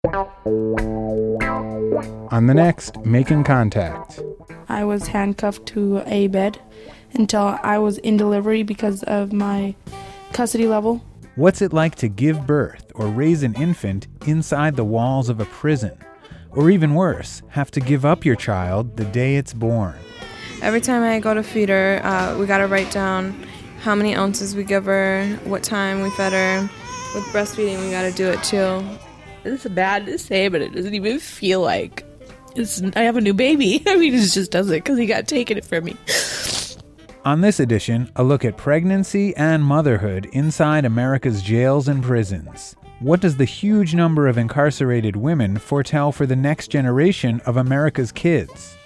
On the next, Making Contact. I was handcuffed to a bed until I was in delivery because of my custody level. What's it like to give birth or raise an infant inside the walls of a prison? Or even worse, have to give up your child the day it's born? Every time I go to feed her, we gotta write down how many ounces we give her, what time we fed her. With breastfeeding, we gotta do it too. It's bad to say, but it doesn't even feel like I have a new baby. I mean, it just doesn't because he got taken from me. On this edition, a look at pregnancy and motherhood inside America's jails and prisons. What does the huge number of incarcerated women foretell for the next generation of America's kids?